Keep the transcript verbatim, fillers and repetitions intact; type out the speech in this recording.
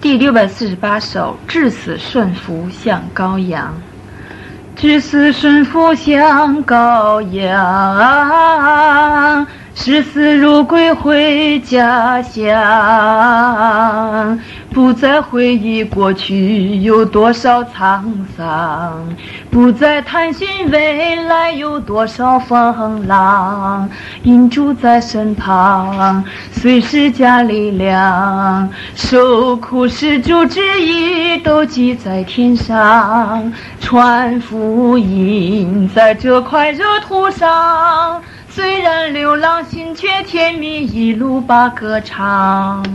第六百四十八首，至死顺服像羔羊。至死顺服像羔羊，视死如归回家乡。不再回忆过去有多少沧桑，不再探寻未来有多少风浪。因主在身旁，随时加力量，受苦是主旨意，都记在天上。传福音在这块热土上，虽然流浪心却甜蜜，一路把歌唱。